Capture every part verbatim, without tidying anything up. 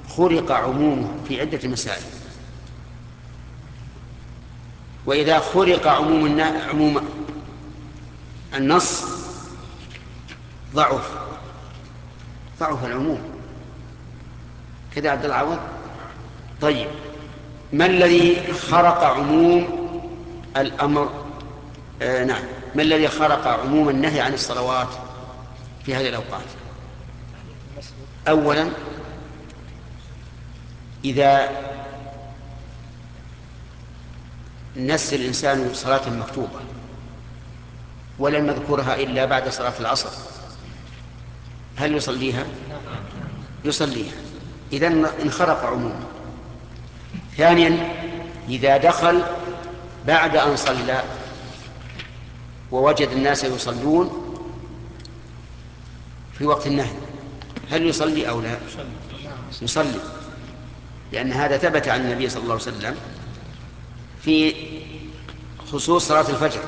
خرق عمومه في عدة مسائل. وإذا خرق عموم عموم النص ضعف ضعف العموم كذا عبد العوض. طيب، ما الذي خرق عموم الأمر آه نعم ما الذي خرق عموم النهي عن الصلوات في هذه الأوقات؟ أولا، إذا نسي الإنسان صلاة مكتوبة ولم يذكرها إلا بعد صلاة العصر، هل يصليها؟ يصليها، إذن انخرق عمومه. ثانيا، إذا دخل بعد أن صلى ووجد الناس يصلون في وقت النهي، هل يصلي أو لا؟ يصلي، لأن هذا ثبت عن النبي صلى الله عليه وسلم في خصوص صلاة الفجر،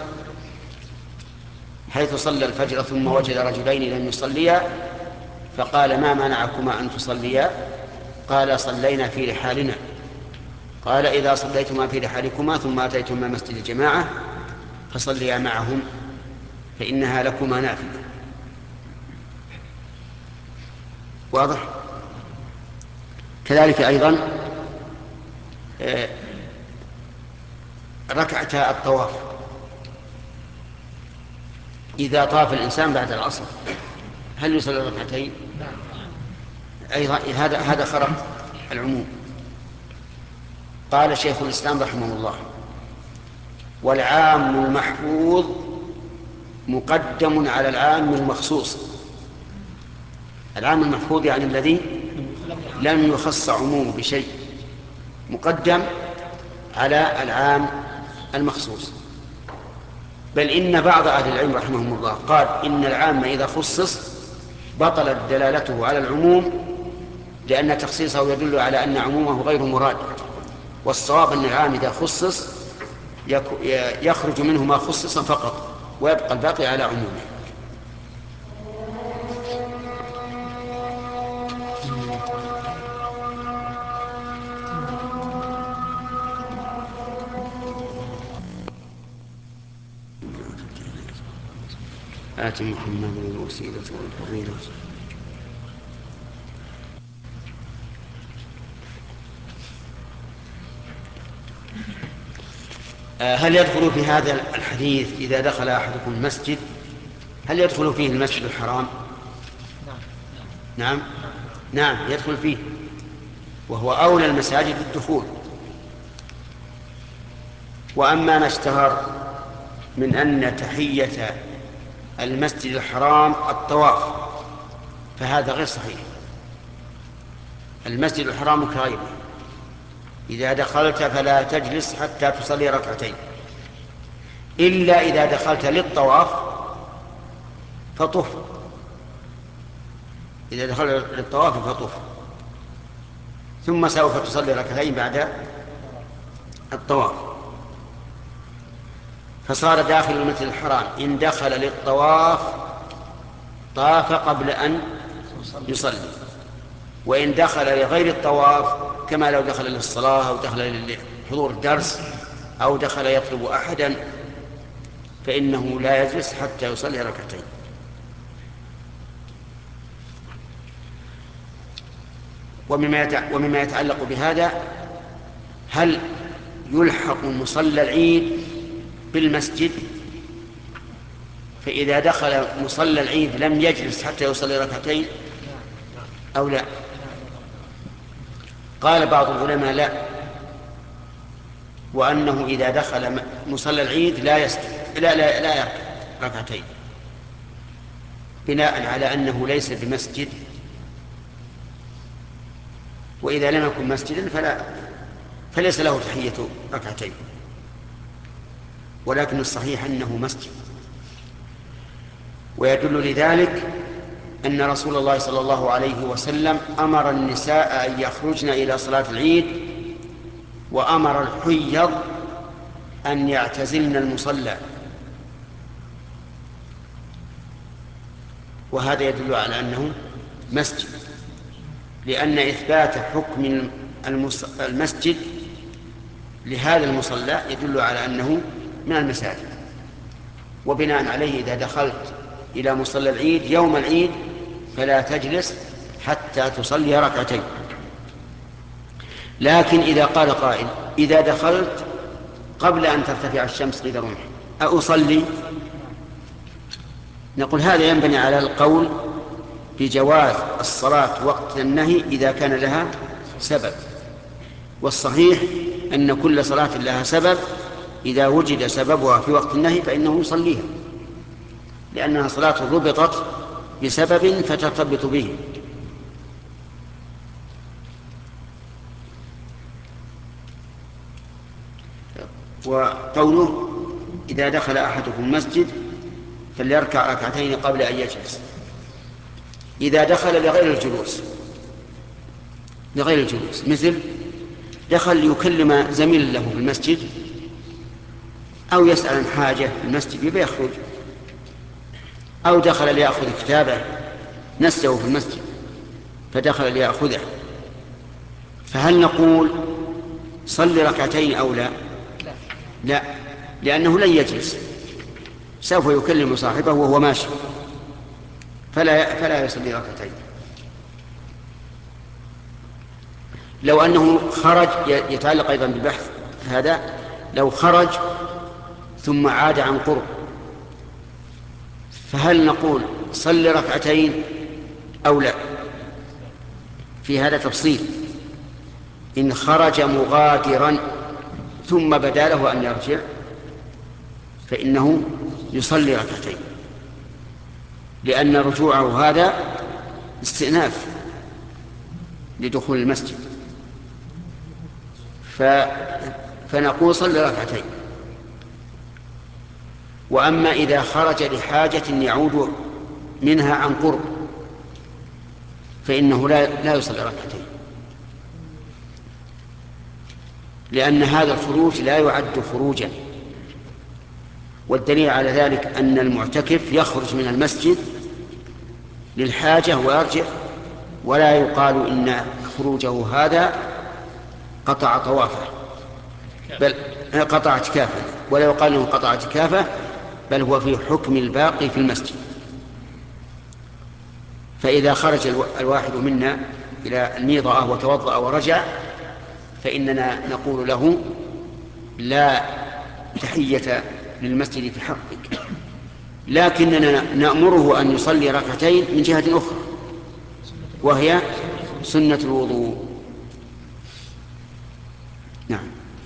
حيث صلى الفجر ثم وجد رجلين لم يصليا فقال: ما منعكما أن تصليا؟ قال: صلينا في رحالنا. قال: إذا صليتما في رحالكما ثم أتيتما مسجد الجماعة فصليا معهم فإنها لكما نافلة. واضح؟ كذلك أيضا ركعتا الطواف، إذا طاف الإنسان بعد العصر هل يصلي ركعتين؟ أيضا هذا هذا خرق العموم. قال شيخ الإسلام رحمه الله: والعام المحفوظ مقدم على العام المخصوص. العام المحفوظ يعني الذي لم يخص عمومه بشيء، مقدم على العام المخصوص. بل إن بعض أهل العلم رحمهم الله قال إن العام إذا خصص بطلت دلالته على العموم، لأن تخصيصه يدل على أن عمومه غير مراد. والصواب أن العام إذا خصص يخرج منه ما خصص فقط ويبقى الباقي على عمومه. آت محمد الوسيلة والفضيلة. هل يدخل في هذا الحديث إذا دخل أحدكم المسجد هل يدخل فيه المسجد الحرام؟ نعم نعم يدخل فيه، وهو أولى المساجد بالدخول. وأما ما اشتهر من أن تحية المسجد الحرام الطواف فهذا غير صحيح. المسجد الحرام كغيره، إذا دخلت فلا تجلس حتى تصلي ركعتين، إلا إذا دخلت للطواف فطف. إذا دخلت للطواف فطف ثم سوف تصلي ركعتين بعد الطواف. فصار داخل المسجد الحرام إن دخل للطواف طاف قبل أن يصلي، وإن دخل لغير الطواف كما لو دخل للصلاة أو دخل لحضور الدرس أو دخل يطلب أحدا فإنه لا يجلس حتى يصلي ركعتين. ومما يتعلق بهذا: هل يلحق مصلى العيد بالمسجد؟ فإذا دخل مصلى العيد لم يجلس حتى يصلي ركعتين أو لا؟ قال بعض العلماء لا، وأنه إذا دخل مصلى العيد لا يسجد لا لا لا يركع ركعتين، بناء على أنه ليس بمسجد، وإذا لم يكن مسجدا فلا فليس له تحية ركعتين، ولكن الصحيح أنه مسجد. ويدل لذلك أن رسول الله صلى الله عليه وسلم أمر النساء أن يخرجن إلى صلاة العيد، وأمر الحيض أن يعتزلن المصلى، وهذا يدل على أنه مسجد. لأن إثبات حكم المسجد لهذا المصلى يدل على أنه من المساجد، وبناء عليه إذا دخلت إلى مصلى العيد يوم العيد فلا تجلس حتى تصلي ركعتين. لكن إذا قال قائل إذا دخلت قبل أن ترتفع الشمس قيد رمح أصلي؟ نقول هذا ينبني على القول بجواز الصلاة وقت النهي إذا كان لها سبب، والصحيح أن كل صلاة لها سبب، إذا وجد سببها في وقت النهي فإنه يصليها، لأنها صلاة ربطت بسبب فترتبط به. وقوله إذا دخل أحدكم المسجد فليركع ركعتين قبل أن يجلس، إذا دخل لغير الجلوس لغير الجلوس مثل دخل ليكلم زميل له في المسجد أو يسأل عن حاجة في المسجد يبي يخرج، أو دخل ليأخذ كتابه نسيه في المسجد فدخل ليأخذه، فهل نقول صل ركعتين أو لا؟ لا، لأنه لن يجلس، سوف يكلم صاحبه وهو ماشي، فلا فلا يصلي ركعتين. لو أنه خرج، يتعلق أيضا بالبحث هذا، لو خرج ثم عاد عن قرب فهل نقول صل ركعتين أو لا؟ في هذا تفصيل. إن خرج مغادرا ثم بدا له أن يرجع فإنه يصلي ركعتين، لأن رجوعه هذا استئناف لدخول المسجد، ف... فنقول صلي ركعتين. وأما إذا خرج لحاجة يعود منها عن قرب فإنه لا, لا يصلي ركعتين، لأن هذا الخروج لا يعد خروجا. والدليل على ذلك أن المعتكف يخرج من المسجد للحاجة ويرجع، ولا يقال إن خروجه هذا قطع طوافه، بل قطع اعتكافه، ولا يقال انه قطع اعتكافه، بل هو في حكم الباقي في المسجد. فإذا خرج الواحد منا إلى الميضة وتوضأ ورجع فإننا نقول له لا تحية للمسجد في حقك، لكننا نأمره أن يصلي ركعتين من جهة أخرى وهي سنة الوضوء. نعم.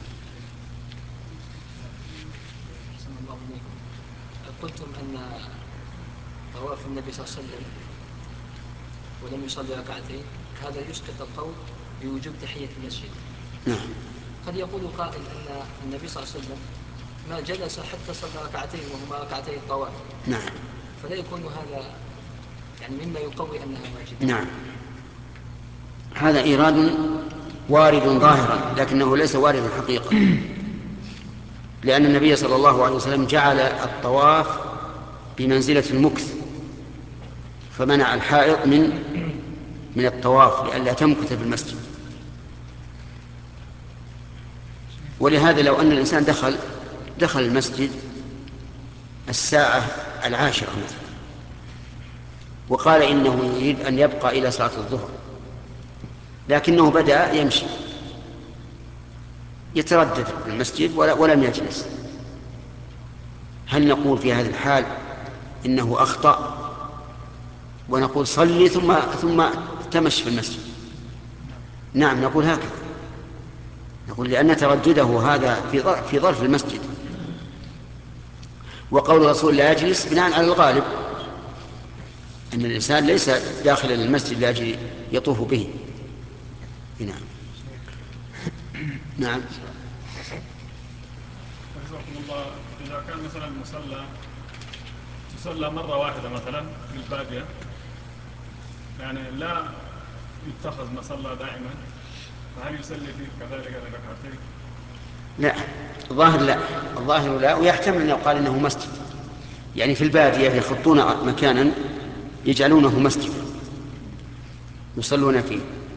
قلتم أن طواف النبي صلى الله عليه وسلم ولم يصلي ركعتين هذا يسقط القول بوجوب تحية المسجد. نعم. قد يقول قائل أن النبي صلى الله عليه وسلم ما جلس حتى صلى ركعتين وهما ركعتي الطواف. نعم. فلا يكون هذا يعني مما يقوي أنها واجبة. نعم، هذا إيراد وارد ظاهرا لكنه ليس واردا حقيقة، لأن النبي صلى الله عليه وسلم جعل الطواف بمنزلة المكث، فمنع الحائض من من الطواف لئلا تمكث في المسجد. ولهذا لو أن الإنسان دخل دخل المسجد الساعة العاشرة مثلا وقال إنه يريد أن يبقى إلى صلاة الظهر، لكنه بدأ يمشي يتردد في المسجد ولم يجلس، هل نقول في هذه الحال إنه أخطأ ونقول صلي ثم ثم تمشي في المسجد؟ نعم، نقول هكذا، نقول لأن تردده هذا في في ظرف المسجد، وقول الرسول لا يجلس بناء على الغالب أن الإنسان ليس داخل المسجد لاجل يطوف به. نعم. نعم. الله إذا كان مثلا مصلى تصلى مرة واحدة مثلا في البادية، يعني لا يتخذ مصلى دائما، فهل يصلي فيه كذلك ركعتين؟ لا، الظاهر لا، الظاهر لا، ويحتمل أن يقال إنه مسجد، يعني في البادية يخطون مكانا يجعلونه مسجد يصلون فيه.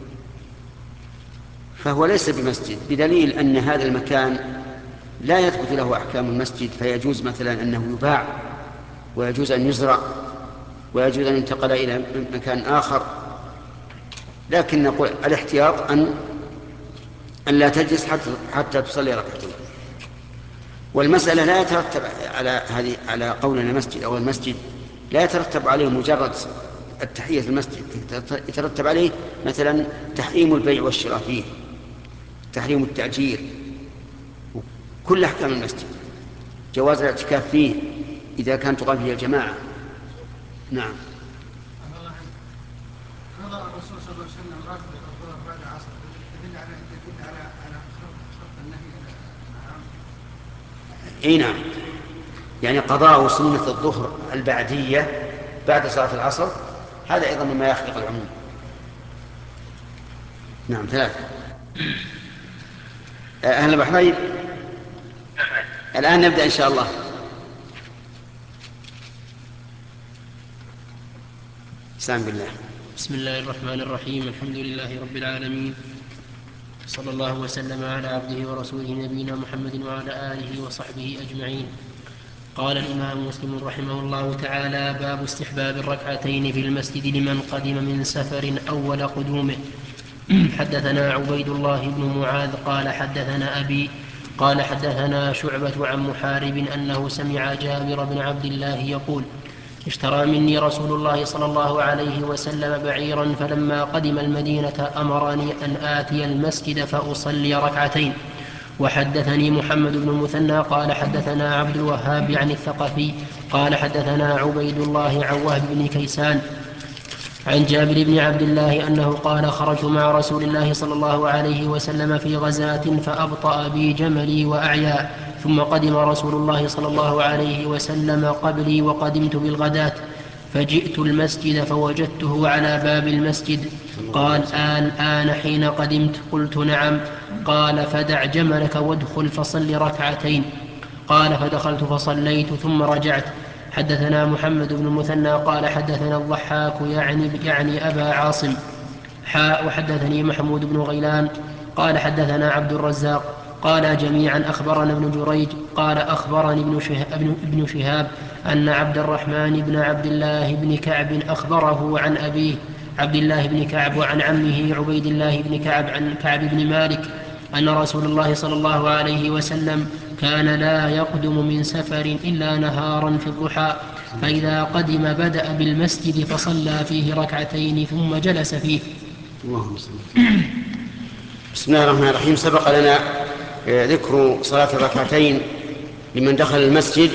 فهو ليس بمسجد، بدليل أن هذا المكان لا يثبت له أحكام المسجد، فيجوز مثلا أنه يباع، ويجوز أن يزرع، ويجوز أن ينتقل إلى مكان آخر، لكن نقول الاحتياط أن أن لا تجلس حتى, حتى تصلي ركعتين. والمسألة لا يترتب على هذه على قولنا مسجد أو المسجد لا يترتب عليه مجرد التحية المسجد، يترتب عليه مثلا تحريم البيع والشراء فيه، تحريم التأجير، كل أحكام المسجد، جواز الاعتكاف فيه إذا كان تقام فيه الجماعة. نعم. نظر الرسول صلى الله عليه وسلم راتب الظهر بعد العصر يدل على يدل على على شرط النهي. اي نعم، يعني قضاء سنة الظهر البعدية بعد صلاة العصر هذا أيضا مما يخلق العموم. نعم. ثلاثة. أهل البحرين، الآن نبدأ إن شاء الله. سلام بالله. بسم الله الرحمن الرحيم. الحمد لله رب العالمين، صلى الله وسلم على عبده ورسوله نبينا محمد وعلى آله وصحبه أجمعين. قال الإمام مسلم رحمه الله تعالى: باب استحباب الركعتين في المسجد لمن قدم من سفر أول قدومه. حدثنا عبيد الله بن معاذ قال حدثنا أبي قال حدثنا شعبة عن محارب أنه سمع جابر بن عبد الله يقول: اشترى مني رسول الله صلى الله عليه وسلم بعيرا، فلما قدم المدينة أمرني أن آتي المسجد فأصلي ركعتين. وحدثني محمد بن المثنى قال حدثنا عبد الوهاب يعني الثقفي قال حدثنا عبيد الله عن وهب بن كيسان عن جابر بن عبد الله أنه قال: خرجت مع رسول الله صلى الله عليه وسلم في غزاة فأبطأ بي جملي وأعيا، ثم قدم رسول الله صلى الله عليه وسلم قبلي وقدمت بالغداة، فجئت المسجد فوجدته على باب المسجد. قال: آن آن حين قدمت؟ قلت: نعم. قال: فدع جملك وادخل فصل ركعتين. قال: فدخلت فصليت ثم رجعت. حدثنا محمد بن المثنى قال حدثنا الضحاك يعني, يعني أبا عاصم حاء وحدثني محمود بن غيلان قال حدثنا عبد الرزاق قال جميعا أخبرنا ابن جريج قال أخبرني ابن شهاب, ابن شهاب أن عبد الرحمن بن عبد الله بن كعب أخبره عن أبيه عبد الله بن كعب وعن عمه عبيد الله بن كعب عن كعب بن مالك أن رسول الله صلى الله عليه وسلم كان لا يقدم من سفر إلا نهارا في الضحى، فإذا قدم بدأ بالمسجد فصلى فيه ركعتين ثم جلس فيه. اللهم صل. بسم الله الرحمن الرحيم. سبق لنا ذكر صلاة الركعتين لمن دخل المسجد،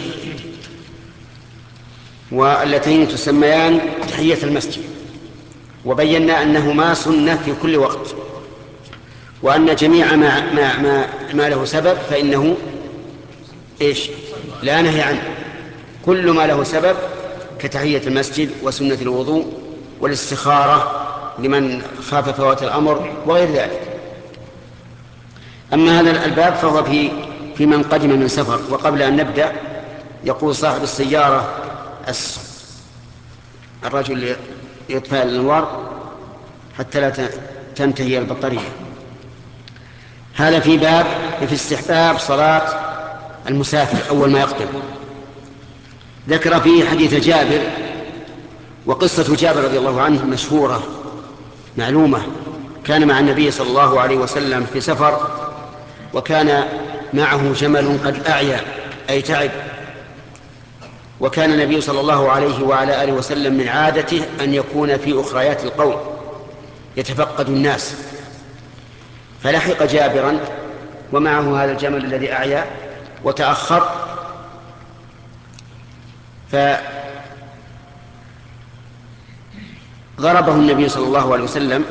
واللتين تسميان تحية المسجد، وبينا أنهما سنة في كل وقت، وأن جميع ما, ما, ما, ما له سبب فإنه إيش؟ لا نهي عنه. كل ما له سبب كتحية المسجد وسنة الوضوء والاستخارة لمن خاف فوات الأمر وغير ذلك. أما هذا الباب فهو في, في من قدم من سفر. وقبل أن نبدأ يقول صاحب السيارة الرجل يطفئ الأنوار حتى لا تنتهي البطارية. هذا في باب في استحباب صلاة المسافر أول ما يقدم. ذكر فيه حديث جابر، وقصة جابر رضي الله عنه مشهورة معلومة. كان مع النبي صلى الله عليه وسلم في سفر، وكان معه جمل قد أعيا أي تعب، وكان النبي صلى الله عليه وعلى آله وسلم من عادته أن يكون في أخريات القوم يتفقد الناس، فلحق جابرا ومعه هذا الجمل الذي أعيا وتأخر، فضربه النبي صلى الله عليه وسلم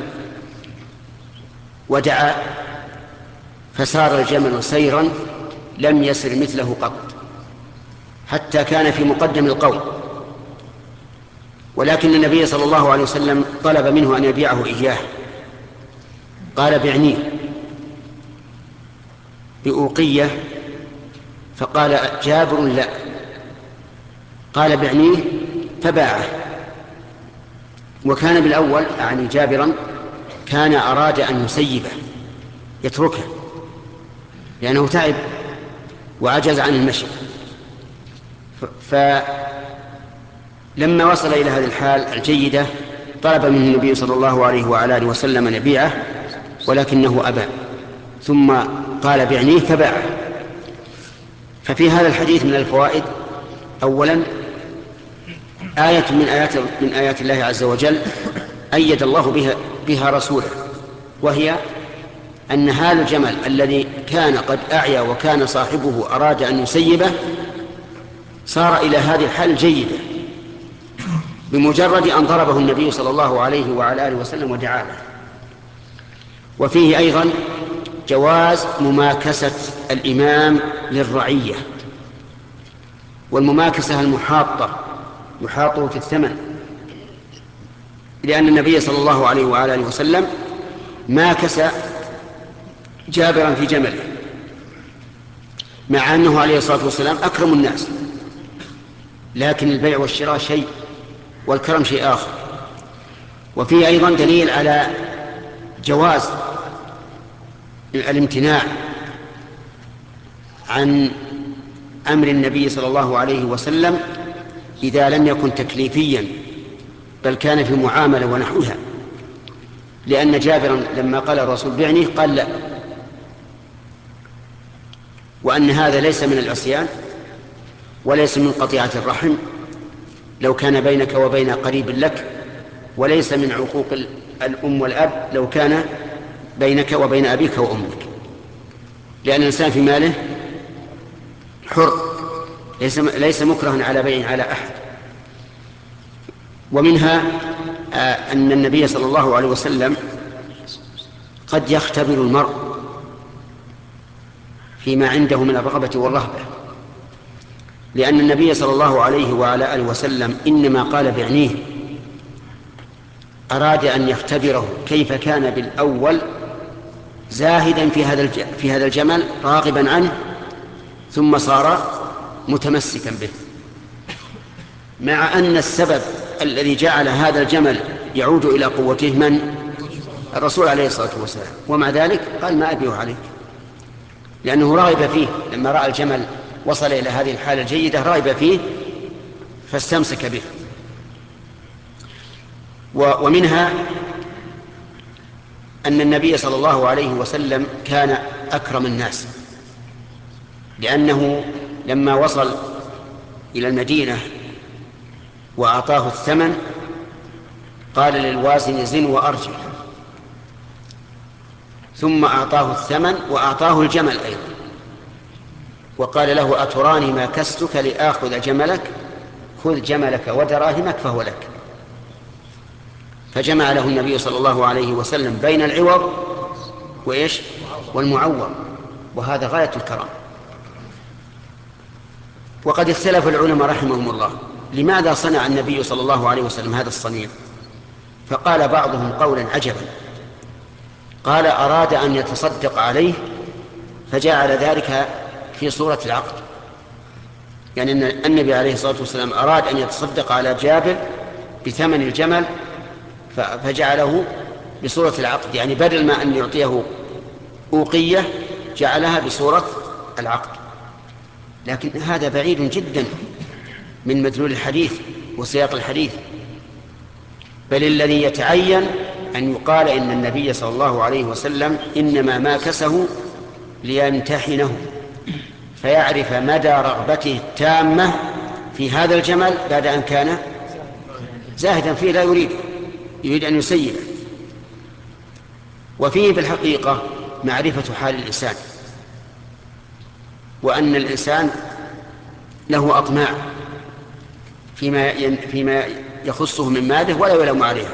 ودعا، فسار الجمل سيرا لم يسر مثله قط حتى كان في مقدم القوم، ولكن النبي صلى الله عليه وسلم طلب منه أن يبيعه إياه. قال: بعنيه بأوقية. فقال جابر: لا. قال: بعنيه، فباعه. وكان بالأول يعني جابرا كان أراد أن يسيبه يتركها لأنه تعب وعجز عن المشي. فلما وصل إلى هذه الحال الجيدة طلب منه النبي صلى الله عليه وعلى آله وسلم أن يبيعه، ولكنه أبى، ثم قال بعنيه فباعه. ففي هذا الحديث من الفوائد: أولا آية من آيات, من آيات الله عز وجل أيد الله بها, بها رسوله، وهي أن هذا الجمل الذي كان قد أعيا وكان صاحبه أراد أن يسيبه صار إلى هذه الحال الجيدة بمجرد أن ضربه النبي صلى الله عليه وعلى آله وسلم ودعا له. وفيه أيضا جواز مماكسة الإمام للرعية، والمماكسة المحاطة يحاطه في الثمن، لأن النبي صلى الله عليه وعلى آله وسلم ماكس جابرا في جمله، مع أنه عليه الصلاة والسلام أكرم الناس، لكن البيع والشراء شيء والكرم شيء آخر. وفيه أيضا دليل على جواز الامتناع عن أمر النبي صلى الله عليه وسلم إذا لم يكن تكليفيا بل كان في معاملة ونحوها، لأن جابرا لما قال الرسول بعني قال لا، وأن هذا ليس من العصيان وليس من قطيعة الرحم لو كان بينك وبين قريب لك، وليس من عقوق الأم والأب لو كان بينك وبين أبيك وأمك، لأن الإنسان في ماله حر، ليس, ليس مكرها على بيع على أحد. ومنها أن النبي صلى الله عليه وسلم قد يختبر المرء فيما عنده من الرغبة والرهبة، لأن النبي صلى الله عليه وعلى آله وسلم إنما قال بعنيه أراد أن يختبره كيف كان بالأول زاهدا في هذا في هذا الجمل راغبا عنه، ثم صار متمسكا به، مع أن السبب الذي جعل هذا الجمل يعود إلى قوته من؟ الرسول عليه الصلاة والسلام. ومع ذلك قال ما أبيه عليك، لأنه رغب فيه لما رأى الجمل وصل إلى هذه الحالة الجيدة، رغب فيه فاستمسك به. ومنها أن النبي صلى الله عليه وسلم كان أكرم الناس، لأنه لما وصل إلى المدينة وأعطاه الثمن قال للوازن زن وأرجع، ثم أعطاه الثمن وأعطاه الجمل أيضا، وقال له أتراني ما كستك لآخذ جملك؟ خذ جملك ودراهمك فهو لك. فجمع له النبي صلى الله عليه وسلم بين العوض وإيش والمعوض، وهذا غاية الكرم. وقد اختلف العلماء رحمهم الله لماذا صنع النبي صلى الله عليه وسلم هذا الصنيع، فقال بعضهم قولا عجبا، قال أراد أن يتصدق عليه فجعل ذلك في صورة العقد، يعني أن النبي عليه الصلاة والسلام أراد أن يتصدق على جابر بثمن الجمل فجعله بصورة العقد، يعني بدل ما أن يعطيه أوقية جعلها بصورة العقد. لكن هذا بعيد جدا من مدلول الحديث وسياق الحديث، بل الذي يتعين أن يقال إن النبي صلى الله عليه وسلم إنما ماكسه ليمتحنه فيعرف مدى رغبته التامة في هذا الجمل بعد أن كان زاهدا فيه لا يريد يريد أن يسيبه. وفيه في الحقيقة معرفة حال الإنسان، وأن الإنسان له أطماع فيما فيما يخصه من ماله ولا يلام عليها.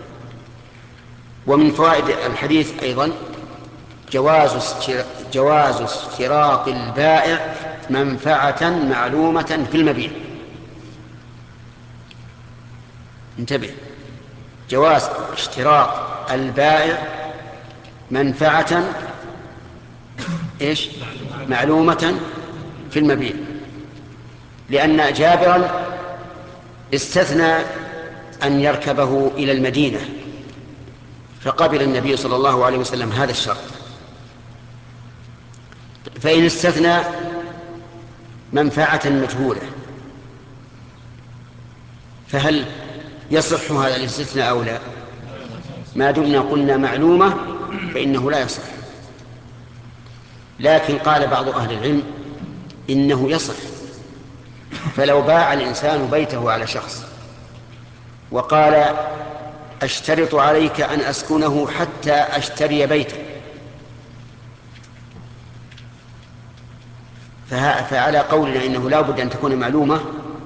ومن فوائد الحديث أيضا جواز جواز اشتراط البائع منفعة معلومة في المبيع. انتبه، جواز اشتراط البائع منفعة إيش معلومة في المبيع، لأن جابرا استثنى أن يركبه إلى المدينة، فقبل النبي صلى الله عليه وسلم هذا الشرط فإن استثنى منفعة مجهولة فهل يصح هذا الاستثناء أو لا؟ ما دمنا قلنا معلومة فإنه لا يصح. لكن قال بعض أهل العلم إنه يصح. فلو باع الإنسان بيته على شخص وقال أشترط عليك أن أسكنه حتى أشتري بيتا، فعلى قولنا إنه لا بد أن تكون معلومة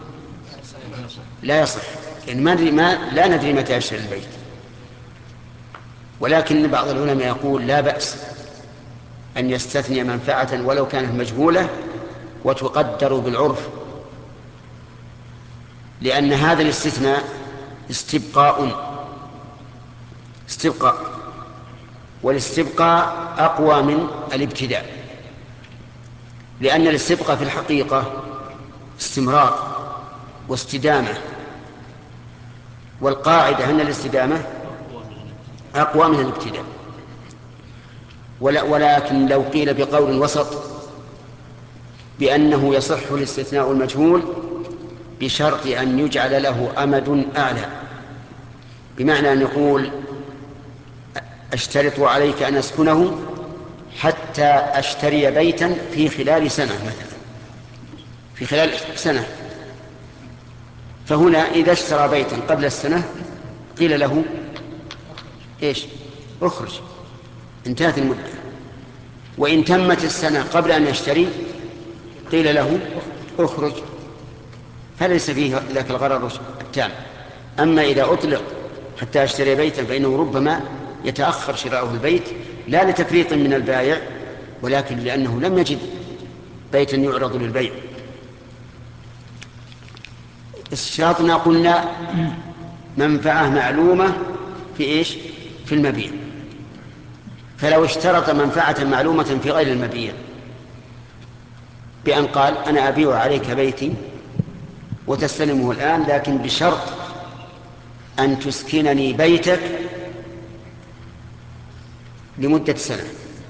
لا يصح، يعني ما ما لا ندري متى يشتري البيت. ولكن بعض العلماء يقول لا بأس أن يستثني منفعة ولو كانت مجهولة وتقدر بالعرف، لأن هذا الاستثناء استبقاء استبقاء والاستبقاء أقوى من الابتداء، لأن الاستبقاء في الحقيقة استمرار واستدامة، والقاعدة أن الاستدامة أقوى من الابتداء. ولكن لو قيل بقول وسط بأنه يصح الاستثناء المجهول بشرط أن يجعل له أمد أعلى، بمعنى أن يقول أشترط عليك أن أسكنه حتى أشتري بيتا في خلال سنة مثلا، في خلال سنة. فهنا إذا اشترى بيتا قبل السنة قيل له إيش؟ اخرج، انتهت المدة. وإن تمت السنة قبل أن يشتري قيل له اخرج، فليس فيه ذاك الغرر التام. أما إذا أطلق حتى أشتري بيتا فإنه ربما يتأخر شراؤه البيت لا لتفريط من البائع، ولكن لأنه لم يجد بيتا يعرض للبيع. اشتراطنا قلنا منفعة معلومة في إيش؟ في المبيع. فلو اشترط منفعة معلومة في غير المبيع بأن قال أنا أبيع عليك بيتي وتستلمه الآن، لكن بشرط أن تسكنني بيتك لمدة سنة.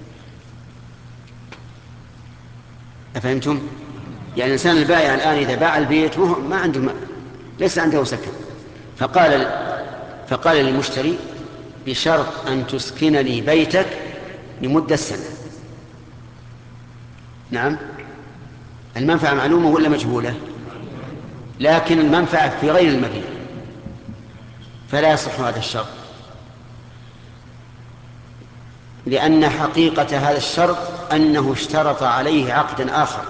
أفهمتم؟ يعني الإنسان البائع الآن إذا باع البيت ما عنده ما ليس عنده سكن، فقال فقال للمشتري بشرط أن تسكنني بيتك لمدة سنة. نعم، المنفعة معلومة ولا مجهولة؟ لكن المنفعة في غير المبيع، فلا يصح هذا الشرط، لأن حقيقة هذا الشرط أنه اشترط عليه عقدا آخر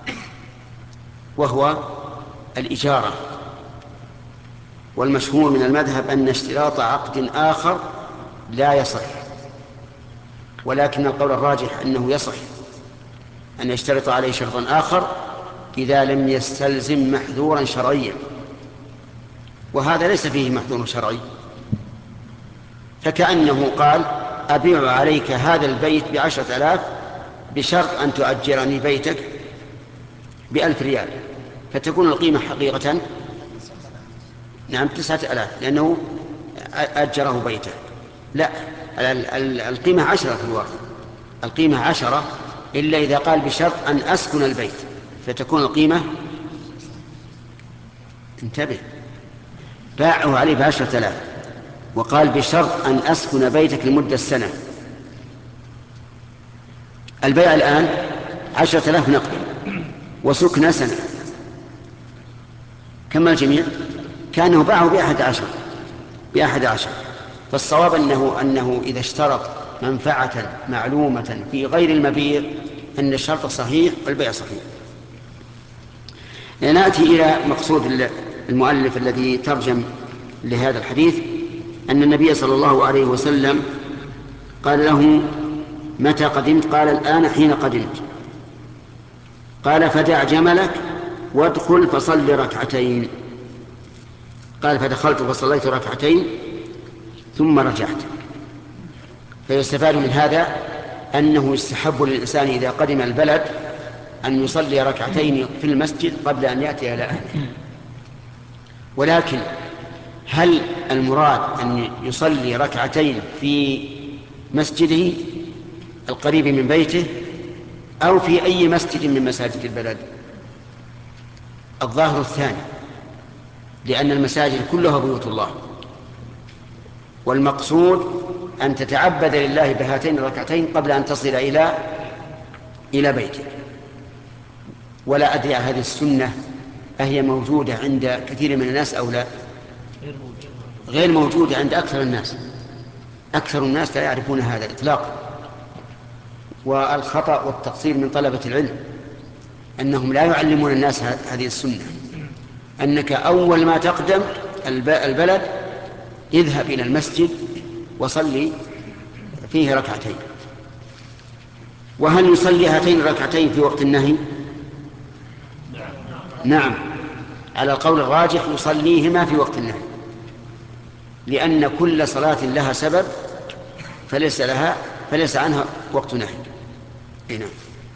وهو الإجارة. والمشهور من المذهب أن اشتراط عقد آخر لا يصح، ولكن القول الراجح أنه يصح أن يشترط عليه شرطا آخر إذا لم يستلزم محذورا شرعيا، وهذا ليس فيه محذور شرعي. فكأنه قال أبيع عليك هذا البيت بعشرة آلاف بشرط أن تؤجرني بيتك بألف ريال، فتكون القيمة حقيقة نعم تسعة آلاف لأنه أجره بيته. لا، القيمة عشرة في الواقع، القيمة عشرة إلا إذا قال بشرط أن أسكن البيت فتكون القيمة. انتبه، باعه عليه بعشرة آلاف وقال بشرط أن أسكن بيتك لمدة سنة. البيع الآن عشرة آلاف نقد وسكن سنة، كم الجميع؟ كأنه باعه بأحد عشر بأحد عشر. فالصواب أنه, أنه إذا اشترط منفعة معلومة في غير المبيع أن الشرط صحيح والبيع صحيح. نأتي إلى مقصود المؤلف الذي ترجم لهذا الحديث، أن النبي صلى الله عليه وسلم قال له متى قدمت؟ قال الآن حين قدمت. قال فدع جملك وادخل فصل ركعتين. قال فدخلت فصليت ركعتين ثم رجعت. فيستفاد من هذا أنه يستحب للإنسان إذا قدم البلد أن يصلي ركعتين في المسجد قبل أن يأتي إلى أهله. ولكن هل المراد أن يصلي ركعتين في مسجده القريب من بيته أو في أي مسجد من مساجد البلد. الظاهر الثاني، لأن المساجد كلها بيوت الله، والمقصود أن تتعبد لله بهاتين الركعتين قبل أن تصل إلى إلى بيتك. ولا أدري هذه السنة أهي موجودة عند كثير من الناس أو لا؟ غير موجودة عند أكثر الناس. أكثر الناس لا يعرفون هذا إطلاقا. والخطأ والتقصير من طلبة العلم أنهم لا يعلمون الناس هذه السنة، أنك أول ما تقدم البلد اذهب إلى المسجد وصلي فيه ركعتين. وهل يصلي هاتين الركعتين في وقت النهي؟ نعم، على القول الراجح يصليهما في وقت النهي، لأن كل صلاة لها سبب فليس لها فليس عنها وقت نهي. نعم.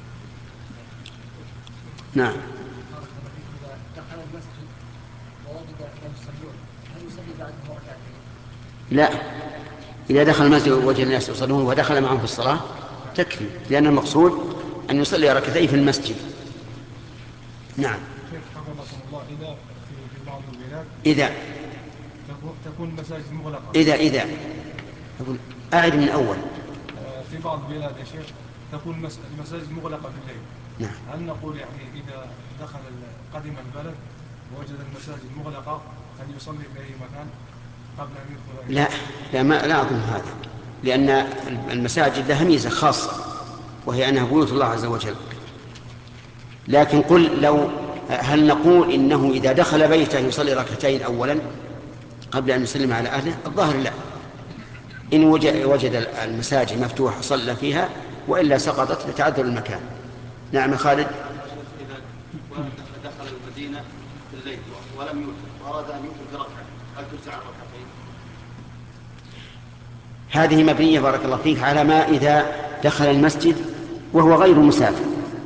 نعم. دخل المسجد ووجد الناس يصلون، هل يصلي بعدهم ركعتين؟ لا، إذا دخل المسجد ووجد الناس يصلون ودخل معهم في الصلاة تكفي، لأن المقصود أن يصلي ركعتين في المسجد. نعم. الله إذا في بعض البلاد إذا تكون المساجد مغلقة. إذا إذا أقول أعد من أول. في بعض البلاد يا شيخ تكون المساجد مغلقة بالليل. نعم. هل نقول يعني إذا دخل قدم البلد ووجد المساجد مغلقة هل يصلي في أي مكان قبل أن يدخل؟ لا لا, ما لا أظن هذا، لأن المساجد لها ميزة خاصة وهي أنها بيوت الله عز وجل. لكن قل لو هل نقول إنه إذا دخل بيته يصلي ركعتين أولا قبل أن يسلم على أهله؟ الظاهر لا، إن وجد المساجد مفتوحة صلى فيها، وإلا سقطت لتعذر المكان. نعم خالد. إذا دخل المدينة في الليل ولم يوتر وأراد أن يوتر بركعة هل تجزع ركعتين؟ هذه مبنية بارك الله فيك على ما إذا دخل المسجد وهو غير مسافر،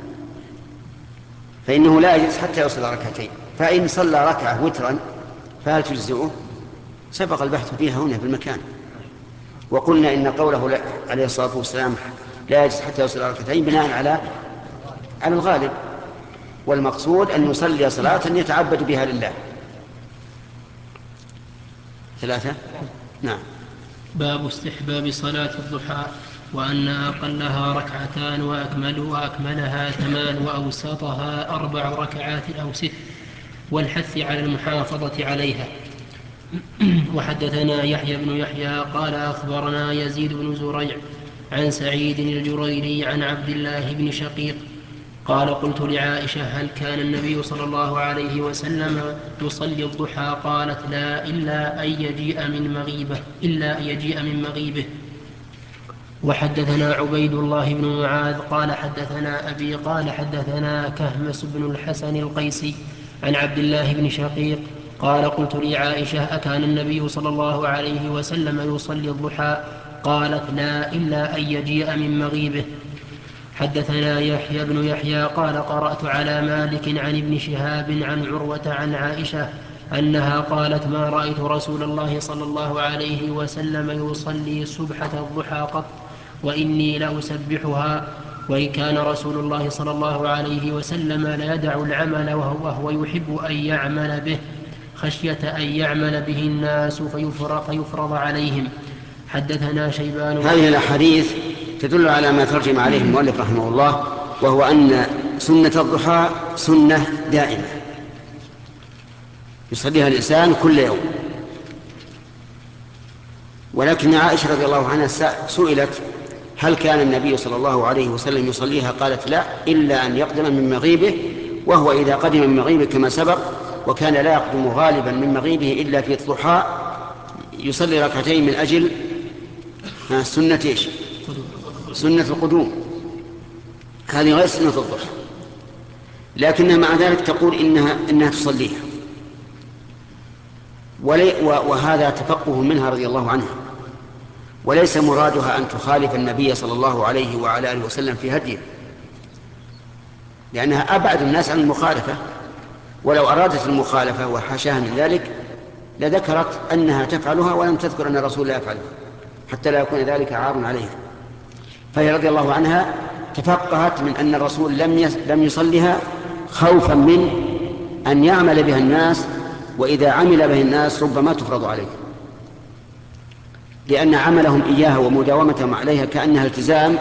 فإنه لا يجلس حتى يصل ركعتين. فإن صلى ركعة وترا فهل تجزئه؟ سبق البحث فيها هنا في المكان، وقلنا إن قوله عليه الصلاة والسلام لا يجلس حتى يصل ركعتين بناء على على الغالب، والمقصود أن يصلي صلاة يتعبد بها لله. ثلاثة. نعم. باب استحباب صلاة الضحى، وأن أقلها ركعتان وأكمل وأكملها ثمان وأوسطها أربع ركعات أو ست، والحث على المحافظة عليها. وحدثنا يحيى بن يحيى قال أخبرنا يزيد بن زريع عن سعيد الجريري عن عبد الله بن شقيق قال قلت لعائشة هل كان النبي صلى الله عليه وسلم يصلي الضحى؟ قالت لا إلا أن يجيء من مغيبه إلا أن يجيء من مغيبه. وحدثنا عبيد الله بن معاذ قال حدثنا أبي قال حدثنا كهمس بن الحسن القيسي عن عبد الله بن شقيق قال قلت لعائشة أكان النبي صلى الله عليه وسلم يصلي الضحى؟ قالت لا إلا أن يجيء من مغيبه. حدثنا يحيى بن يحيى قال قرأت على مالك عن ابن شهاب عن عروة عن عائشة أنها قالت ما رأيت رسول الله صلى الله عليه وسلم يصلي سبحة الضحى قط وإني لأسبحها، وإن كان رسول الله صلى الله عليه وسلم لا يدع العمل وهو يحب أن يعمل به خشية أن يعمل به الناس فيفرض عليهم. حدثنا شيبان. هذه الأحاديث تدل على ما ترجم عليه المؤلف رحمه الله، وهو أن سنة الضحى سنة دائمة يصليها الإنسان كل يوم. ولكن عائشة رضي الله عنها سئلت هل كان النبي صلى الله عليه وسلم يصليها؟ قالت لا إلا أن يقدم من مغيبه، وهو إذا قدم من مغيبه كما سبق، وكان لا يقدم غالبا من مغيبه إلا في الضحى يصلي ركعتين من أجل سنة إيش؟ سنة القدوم. هذه غير سنة الضحى، لكنها مع ذلك تقول إنها, إنها تصليها، وهذا تفقه منها رضي الله عنها، وليس مرادها أن تخالف النبي صلى الله عليه وعلى آله وسلم في هديه، لأنها أبعد الناس عن المخالفة، ولو أرادت المخالفة وحاشاها من ذلك لذكرت أنها تفعلها ولم تذكر أن الرسول لا يفعلها حتى لا يكون ذلك عار عليها. فهي رضي الله عنها تفقهت من أن الرسول لم لم يصلها خوفا من أن يعمل بها الناس، وإذا عمل بها الناس ربما تفرض عليه، لأن عملهم إياها ومداومتهم عليها كأنها التزام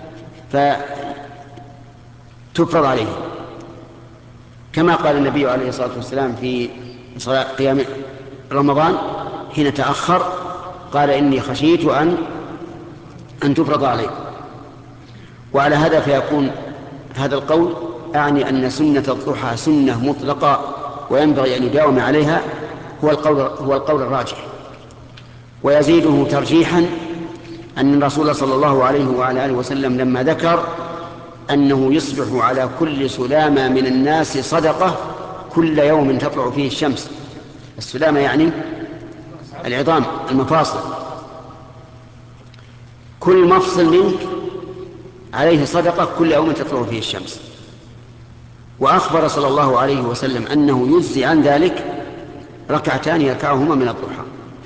فتفرض عليه، كما قال النبي عليه الصلاة والسلام في صلاة قيام رمضان حين تأخر قال إني خشيت أن أن تفرض عليه. وعلى هذا فيكون هذا القول أعني أن سنة الضحى سنة مطلقة وينبغي أن يداوم عليها، هو القول هو القول الراجح. ويزيده ترجيحا أن الرسول صلى الله عليه وعلى آله وسلم لما ذكر أنه يصبح على كل سلامة من الناس صدقة كل يوم تطلع فيه الشمس. السلامة يعني العظام المفاصل، كل مفصل منك عليه صدقة كل يوم تطلع فيه الشمس. وأخبر صلى الله عليه وسلم أنه يجزي عن ذلك ركعتان يركعهما من الضحى،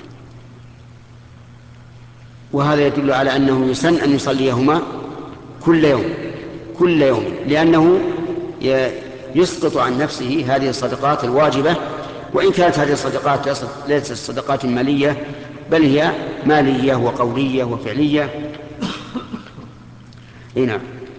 وهذا يدل على أنه يسن أن يصليهما كل يوم كل يوم لأنه يسقط عن نفسه هذه الصدقات الواجبة، وإن كانت هذه الصدقات ليست صدقات مالية بل هي مالية وقولية وفعلية. هنا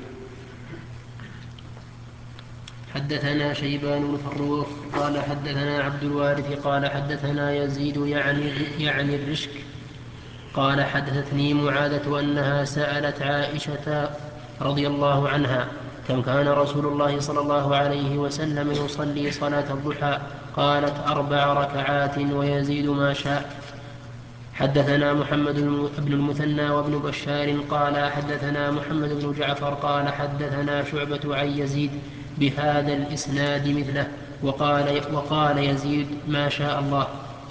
حدثنا شيبان بن فروخ قال حدثنا عبد الوارث قال حدثنا يزيد يعني يعني الرشك قال حدثتني معاذة أنها سألت عائشة رضي الله عنها كم كان رسول الله صلى الله عليه وسلم يصلي صلاة الضحى؟ قالت أربع ركعات ويزيد ما شاء. حدثنا محمد بن المثنى وابن بشار قال حدثنا محمد بن جعفر قال حدثنا شعبة عن يزيد بهذا الإسناد مثله وقال, وقال يزيد ما شاء الله.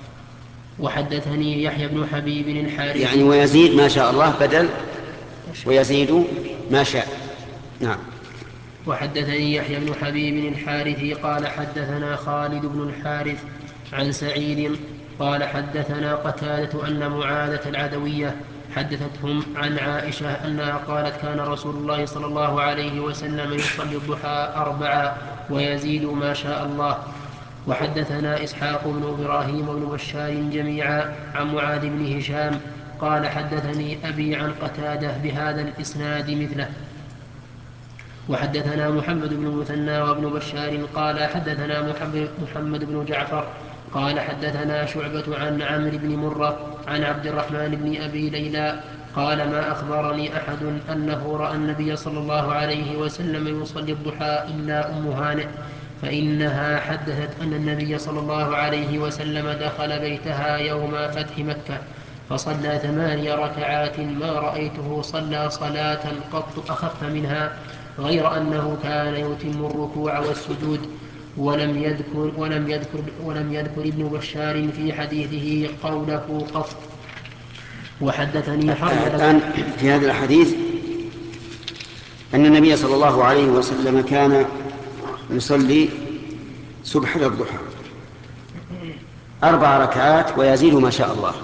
وحدثني يحيى بن حبيب الحارثي يعني ويزيد ما شاء الله بدل ويزيد ما شاء. نعم. وحدثني يحيى بن حبيب الحارثي قال حدثنا خالد بن الحارث عن سعيد قال حدثنا قتادة أن معاذة العدوية حدثتهم عن عائشة أنها قالت كان رسول الله صلى الله عليه وسلم يصلي الضحى أربعا ويزيد ما شاء الله. وحدثنا إسحاق بن إبراهيم بن بشار جميعا عن معاذ بن هشام قال حدثني أبي عن قتادة بهذا الإسناد مثله. وحدثنا محمد بن المثنى وابن بشار قال حدثنا محمد, محمد بن جعفر قال حدثنا شعبة عن عمرو بن مرة عن عبد الرحمن بن أبي ليلى قال ما أخبرني أحد أنه رأى النبي صلى الله عليه وسلم يصلي الضحى إلا أم هانئ فإنها حدثت أن النبي صلى الله عليه وسلم دخل بيتها يوم فتح مكة فصلى ثماني ركعات ما رأيته صلى صلاة قط أخف منها غير أنه كان يتم الركوع والسجود. ولم يذكر, ولم يذكر, ولم يذكر ابن بشار في حديثه قوله قط. وحدثني حرملة الآن في هذا الحديث أن النبي صلى الله عليه وسلم كان يصلي سبحة الضحى أربع ركعات ويزيد ما شاء الله.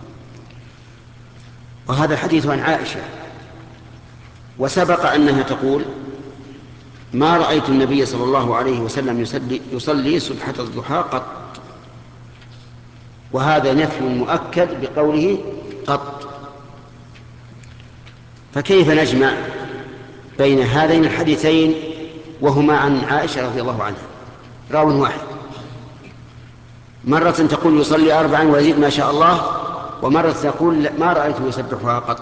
وهذا الحديث عن عائشة، وسبق أنها تقول ما رأيت النبي صلى الله عليه وسلم يصلي, يصلي سبحة الضحى قط، وهذا نفي مؤكد بقوله قط. فكيف نجمع بين هذين الحديثين وهما عن عائشة رضي الله عنها راو واحد؟ مرة تقول يصلي أربعا ويزيد ما شاء الله، ومرة تقول ما رأيته يسبحها قط.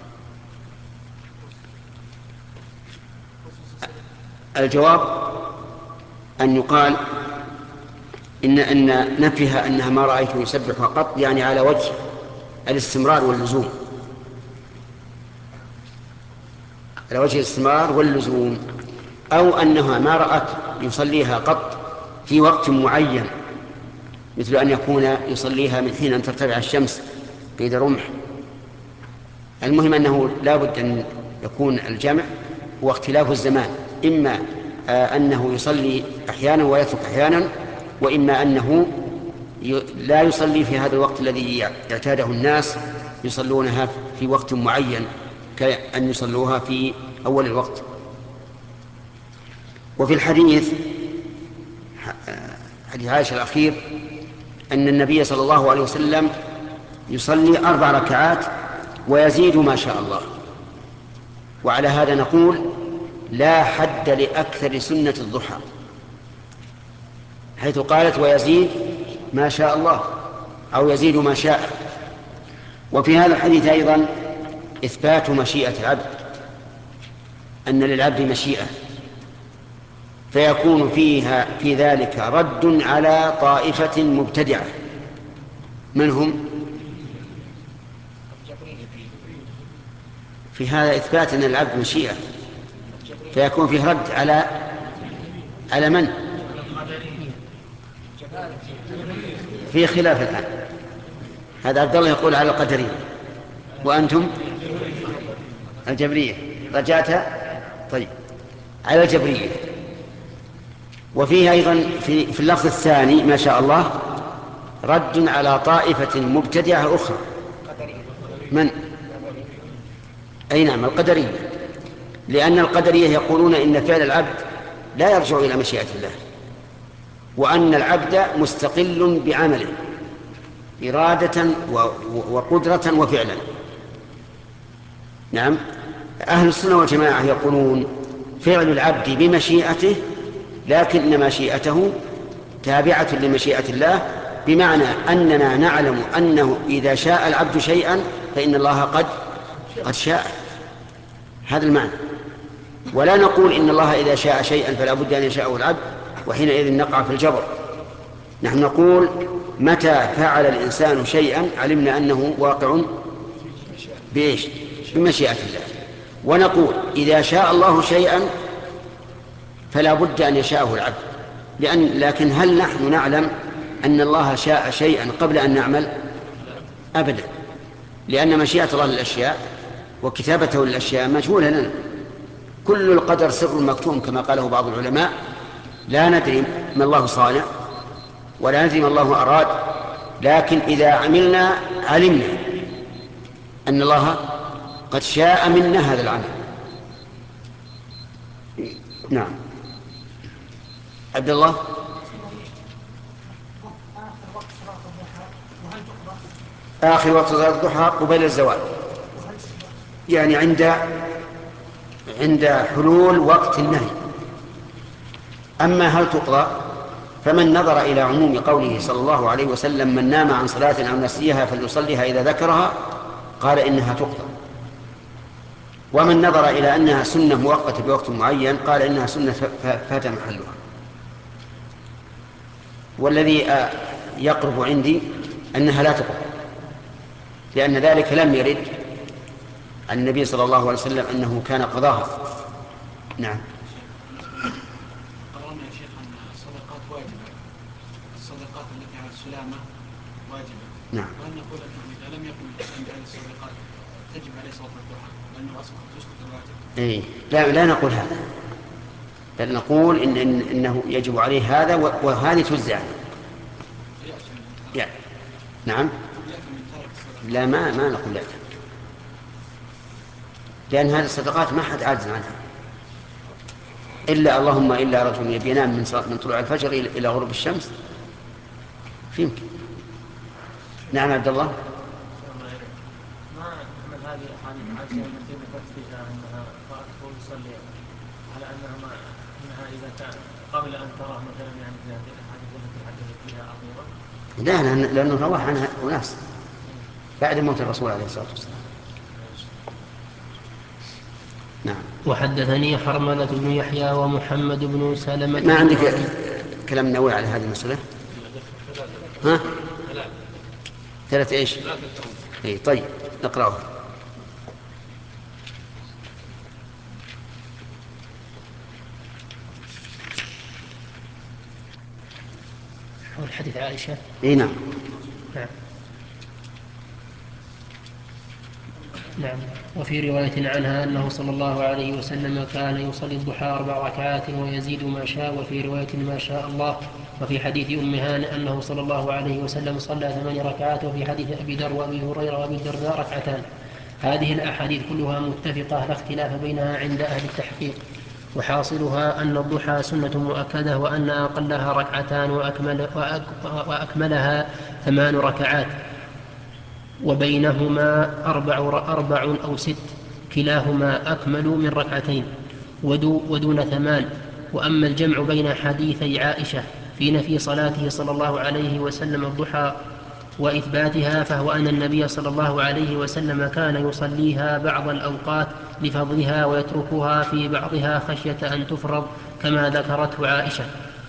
الجواب أن يقال إن, إن نفيها أنها ما رأيته يسبحها قط يعني على وجه الاستمرار واللزوم، على وجه الاستمرار واللزوم، أو أنها ما رأت يصليها قط في وقت معين، مثل أن يكون يصليها من حين أن ترتفع الشمس قيد رمح. المهم أنه لا بد أن يكون الجمع واختلاف الزمان، إما أنه يصلي أحيانا ويترك أحيانا، وإما أنه لا يصلي في هذا الوقت الذي اعتاده الناس يصلونها في وقت معين كأن يصلوها في أول الوقت. وفي الحديث حديث عائشة الأخير أن النبي صلى الله عليه وسلم يصلي أربع ركعات ويزيد ما شاء الله. وعلى هذا نقول لا حد لأكثر سنة الضحى، حيث قالت ويزيد ما شاء الله أو يزيد ما شاء. وفي هذا الحديث أيضا إثبات مشيئة العبد، أن للعبد مشيئة، فيكون فيها في ذلك رد على طائفة مبتدعة. من هم؟ في هذا إثبات أن العبد مشيئة، فيكون فيه رد على على من؟ في خلاف الآن. هذا عبد الله يقول على القدرية، وأنتم الجبرية. رجعتها طيب على الجبرية. وفيه أيضا في, في اللفظ الثاني ما شاء الله رد على طائفة مبتدعة أخرى. من؟ أي نعم، القدرية. لأن القدرية يقولون إن فعل العبد لا يرجع إلى مشيئة الله، وأن العبد مستقل بعمله إرادة وقدرة وفعلا. نعم، أهل السنة والجماعة يقولون فعل العبد بمشيئته، لكن مشيئته تابعة لمشيئة الله، بمعنى أننا نعلم أنه إذا شاء العبد شيئا فإن الله قد قد شاء. هذا المعنى. ولا نقول إن الله إذا شاء شيئا فلا بد أن يشاءه العبد وحينئذ نقع في الجبر. نحن نقول متى فعل الإنسان شيئا علمنا أنه واقع بإيش؟ بمشيئة الله. ونقول إذا شاء الله شيئا فلا بد أن يشاءه العبد، لأن لكن هل نحن نعلم أن الله شاء شيئا قبل أن نعمل؟ أبدا، لأن مشيئة الله للأشياء وكتابته للأشياء مجهولة لنا. كل القدر سر مكتوم كما قاله بعض العلماء، لا ندري ما الله صانع ولا ندري ما الله أراد، لكن إذا عملنا علمنا أن الله قد شاء منا هذا العمل. نعم. عبد الله. آخر وقت صلاة الضحى قبيل الزوال، يعني عند عند حلول وقت النهي. أما هل تقضى فمن نظر إلى عموم قوله صلى الله عليه وسلم من نام عن صلاة أو نسيها فليصليها إذا ذكرها قال إنها تقضى، ومن نظر إلى أنها سنة مؤقتة بوقت معين قال إنها سنة فات محلها. والذي يقرب عندي أنها لا تقضى، لأن ذلك لم يرد عن النبي صلى الله عليه وسلم أنه كان قضاها. نعم. قررنا يا شيخ أن الصدقات واجبة، الصدقات التي على السلامة واجبة. نعم. وأن نقول أنه إذا لم يكن الإنسان بهذه الصدقات تجب عليه صلاة الضحى لأنه أسقط تسقط الواجب. إيه لا لا نقول هذا، بل نقول إن, إن إنه يجب عليه هذا وهذه تجزي عنه. يعني نعم. لا ما ما نقول لا، لأن هذه الصدقات ما حد عاجز عنها إلا اللهم إلا رجل ينام من من طلوع الفجر إلى غروب الشمس فيمكن. نعم عبد الله. ما من هذه الأحاديث عائشة التي ذكرت فيها أنها رأته يصلي على أنها ما أنها إذا كان قبل أن تراه مثلا يعني في هذه الأحاديث التي حدثت فيها عظيمة. لا لأنه رواه عنها أناس بعد موت الرسول عليه الصلاة والسلام. نعم. وحدثني حرملة بن يحيى ومحمد بن سلمة. ما عندك كلام نووي على هذه المسألة؟ ها؟ ثلاث إيش؟ إيه طيب نقرأه. الحديث عائشة. إيه نعم. نعم. نعم. وفي رواية عنها أنه صلى الله عليه وسلم كان يصلي الضحى أربع ركعات ويزيد ما شاء، وفي رواية ما شاء الله. وفي حديث أم هانئ أنه صلى الله عليه وسلم صلى ثمان ركعات، وفي حديث أبي ذر وأبي هريرة وأبي الدرداء ركعتان. هذه الأحاديث كلها متفقة لا اختلاف بينها عند أهل التحقيق. وحاصلها أن الضحى سنة مؤكدة، وأن أقلها ركعتان وأكمل وأكملها ثمان ركعات، وبينهما أربع, أربع أو ست، كلاهما أكمل من ركعتين ودون ثمان. وأما الجمع بين حديثي عائشة في نفي صلاته صلى الله عليه وسلم الضحى وإثباتها، فهو أن النبي صلى الله عليه وسلم كان يصليها بعض الأوقات لفضلها ويتركها في بعضها خشية أن تفرض كما ذكرته عائشة.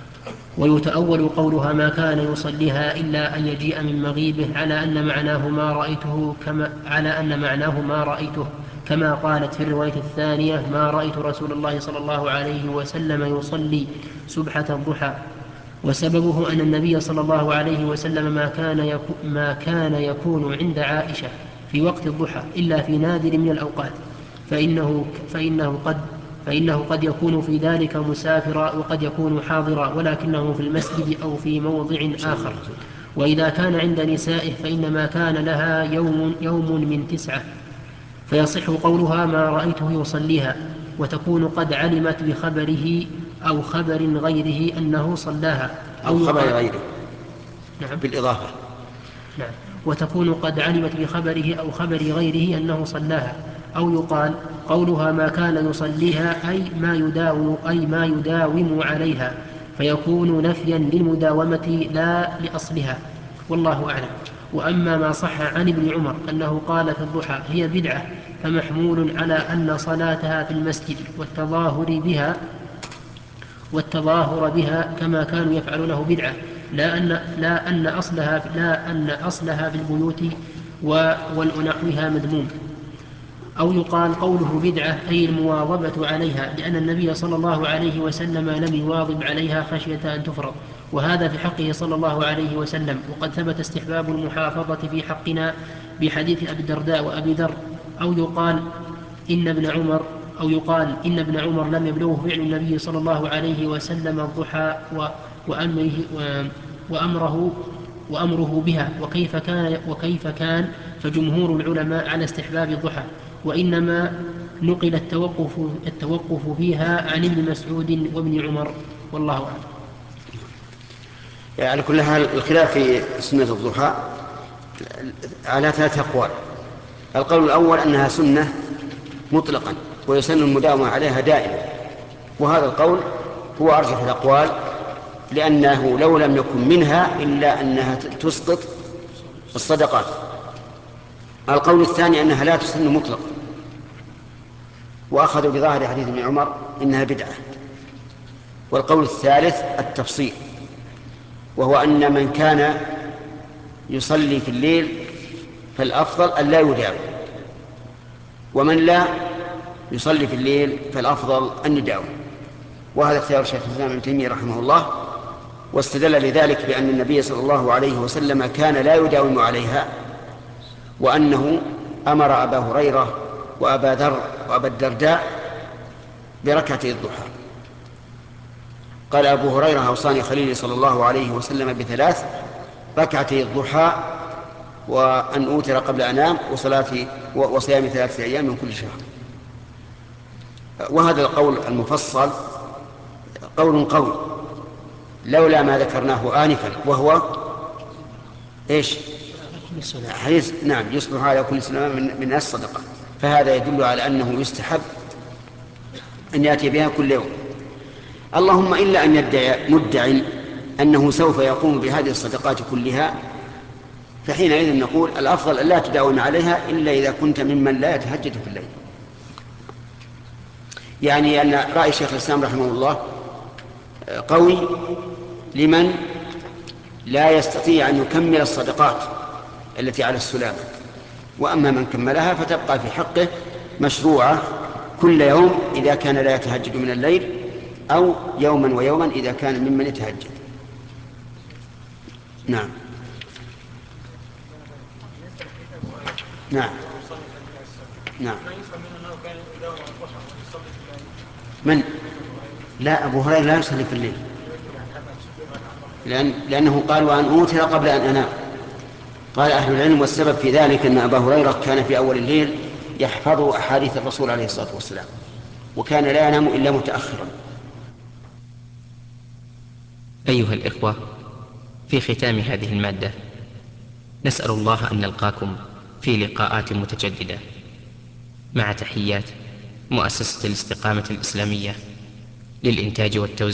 ويتأول قولها ما كان يصليها إلا أن يجيء من مغيبه على أن معناه ما رأيته كما, على أن معناه ما رأيته كما قالت في الرواية الثانية ما رأيت رسول الله صلى الله عليه وسلم يصلي سبحة الضحى. وسببه أن النبي صلى الله عليه وسلم ما كان, يكو ما كان يكون عند عائشة في وقت الضحى إلا في نادر من الأوقات، فإنه, فإنه, قد فإنه قد يكون في ذلك مسافرا وقد يكون حاضرا، ولكنه في المسجد أو في موضع آخر. وإذا كان عند نسائه فإنما كان لها يوم, يوم من تسعة، فيصح قولها ما رأيته يصليها، وتكون قد علمت بخبره أو خبر غيره أنه صلاها أو خبر غيره. نعم. بالإضافة. نعم. وتكون قد علمت بخبره أو خبر غيره أنه صلاها. أو يقال قولها ما كان يصليها أي ما يداوم, أي ما يداوم عليها، فيكون نفيا للمداومة لا لأصلها، والله أعلم. وأما ما صح عن ابن عمر أنه قال في الضحى هي بدعة، فمحمول على أن صلاتها في المسجد والتظاهر بها والتظاهر بها كما كانوا يفعلونه بدعة، لا أن, لا أن, أصلها, لا أن أصلها في البيوت ونحوها مذموم. أو يقال قوله بدعة أي المواظبة عليها، لأن النبي صلى الله عليه وسلم لم يواظب عليها خشية أن تفرض، وهذا في حقه صلى الله عليه وسلم. وقد ثبت استحباب المحافظة في حقنا بحديث أبي الدرداء وأبي ذر. أو يقال إن ابن عمر أو يقال إن ابن عمر لم يبلغه فعل النبي صلى الله عليه وسلم الضحى وأمره, وأمره, وأمره بها، وكيف كان, وكيف كان فجمهور العلماء على استحباب الضحى، وإنما نقل التوقف, التوقف فيها عن ابن مسعود وابن عمر، والله أعلم. على كل حال الخلاف في سنة الضحى على ثلاثة أقوال. القول الأول أنها سنة مطلقا ويسن المداومة عليها دائما، وهذا القول هو أرجح الأقوال، لأنه لو لم يكن منها إلا أنها تسقط الصدقات. القول الثاني أنها لا تسن مطلقا، وأخذوا بظاهر حديث ابن عمر إنها بدعة. والقول الثالث التفصيل، وهو أن من كان يصلي في الليل فالأفضل أن لا يداوم، ومن لا يصلي في الليل فالأفضل أن يداوم. وهذا اختيار شيخ الإسلام ابن تيمية رحمه الله، واستدل لذلك بأن النبي صلى الله عليه وسلم كان لا يداوم عليها، وأنه أمر أبا هريرة وأبا ذر وأبا الدرداء بركعتي الضحى. قال أبو هريرة أوصاني خليلي صلى الله عليه وسلم بثلاث: ركعتي الضحى، وأن أوتر قبل أنام، وصلاتي وصيام ثلاثة أيام من كل شهر. وهذا القول المفصل قول قوي لولا ما ذكرناه آنفا، وهو إيش؟ حديث نعم يصبح على كل سنة من, من الصدقة، فهذا يدل على أنه يستحب أن يأتي بها كل يوم، اللهم إلا أن يدعي مدعي أنه سوف يقوم بهذه الصدقات كلها، فحينئذ نقول الأفضل أن لا تداوم عليها إلا إذا كنت ممن لا يتهجد في الليل. يعني أن رأي شيخ الإسلام رحمه الله قوي لمن لا يستطيع أن يكمل الصدقات التي على السلامة، وأما من كملها فتبقى في حقه مشروعة كل يوم إذا كان لا يتهجد من الليل، أو يوما ويوما إذا كان ممن يتهجد. نعم نعم نعم من؟ لا، أبو هريرة لا يصلي في الليل، لأن لأنه قال وأن أوتر قبل أن أنام. قال أهل العلم والسبب في ذلك أن أبا هريرة كان في أول الليل يحفظ أحاديث الرسول عليه الصلاة والسلام، وكان لا ينام إلا متأخرا. أيها الإخوة، في ختام هذه المادة نسأل الله أن نلقاكم في لقاءات متجددة، مع تحيات مؤسسة الاستقامة الإسلامية للإنتاج والتوزيع.